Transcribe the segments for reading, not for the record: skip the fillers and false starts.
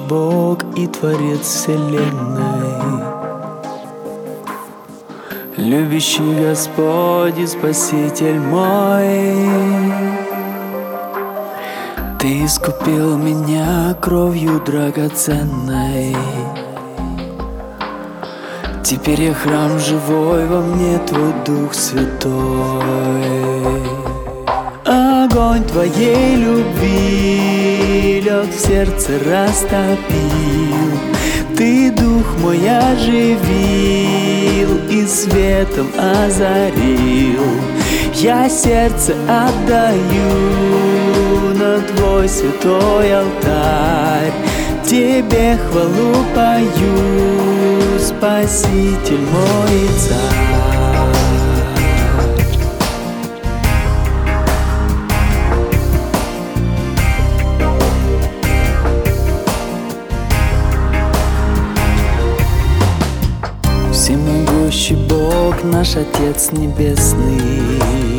Бог и Творец вселенной, любящий Господь и Спаситель мой. Ты искупил меня кровью драгоценной. Теперь я храм живой, во мне Твой Дух Святой. Огонь Твоей любви лед в сердце растопил. Ты дух мой оживил и светом озарил. Я сердце отдаю на Твой святой алтарь. Тебе хвалу пою, Спаситель мой и Царь. Всемогущий Бог, наш Отец Небесный,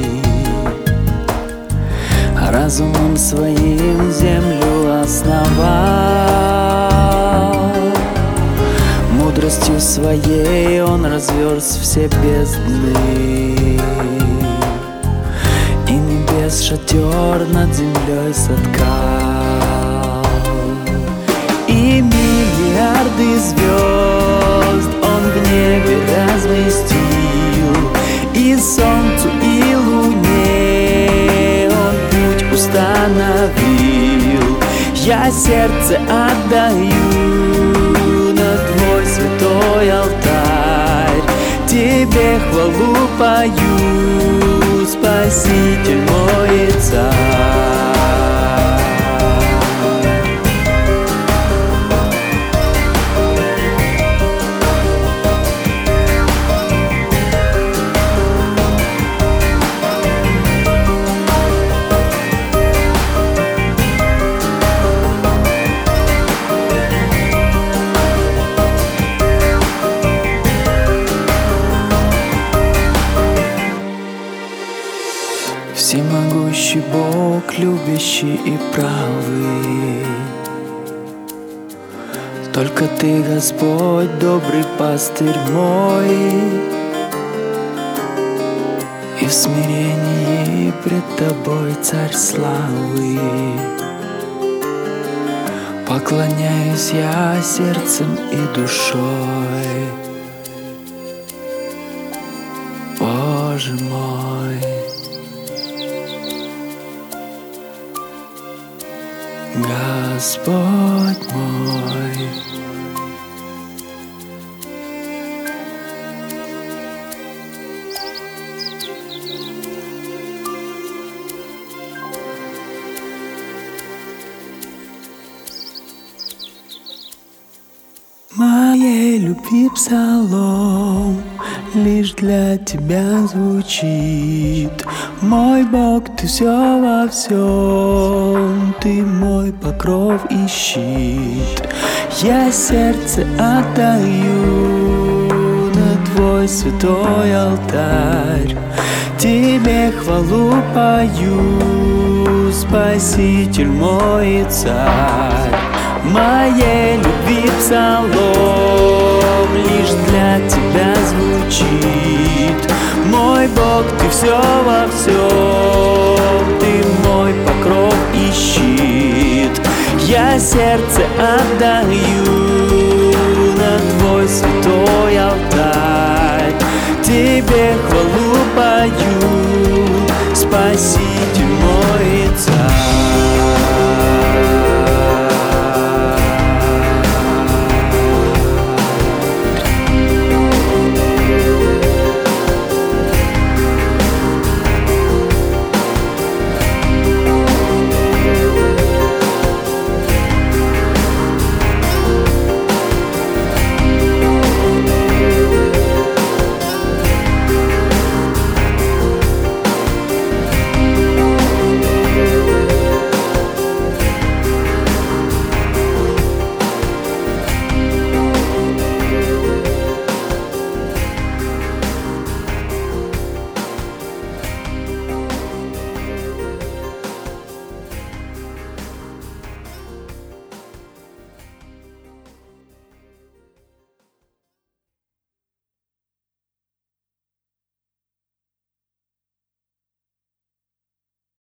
разумом Своим землю основал. Мудростью Своей Он разверз все бездны, и небес шатер над землей соткал. И миллиарды звезд Он в небе разместил, и солнцу, и луне Он путь установил. Я сердце отдаю на Твой святой алтарь. Тебе хвалу пою, Спаситель мой и Царь. Всемогущий Бог, любящий и правый, только Ты, Господь, добрый пастырь мой. И в смирении пред Тобой, Царь славы, поклоняюсь я сердцем и душой. Боже мой, Господь мой. Моей любви псалом лишь для Тебя звучит. Мой Бог, Ты все во всем, Ты мой покров и щит. Я сердце отдаю на Твой святой алтарь. Тебе хвалу пою, Спаситель мой и Царь. Моей любви псалом лишь для Тебя звучит. Мой Бог, Ты все во всем, Ты мой покров и щит. Я сердце отдаю на Твой святой алтарь. Тебе хвалу пою, Спаситель